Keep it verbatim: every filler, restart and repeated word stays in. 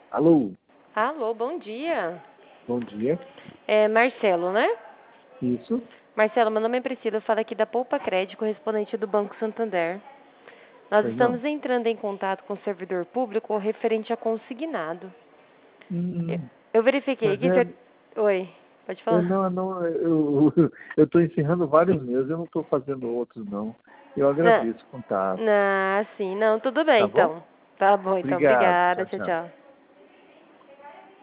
Alô, Alô, bom dia. bom dia. É Marcelo, né? Isso? Marcelo, meu nome é Priscila, eu falo aqui da Poupa Crédito, correspondente do Banco Santander. Nós Pois não? estamos entrando em contato com o servidor público referente a consignado. Eu, Hum, eu verifiquei mas aqui, é, você... Oi, pode é falar. não, não, eu eu estou encerrando vários meus, eu não estou fazendo outros não. Eu Não, agradeço o contato, não, sim, não, tudo bem tá bom? então. Tá bom, então, Obrigado, obrigada, tchau, tchau, tchau. tchau.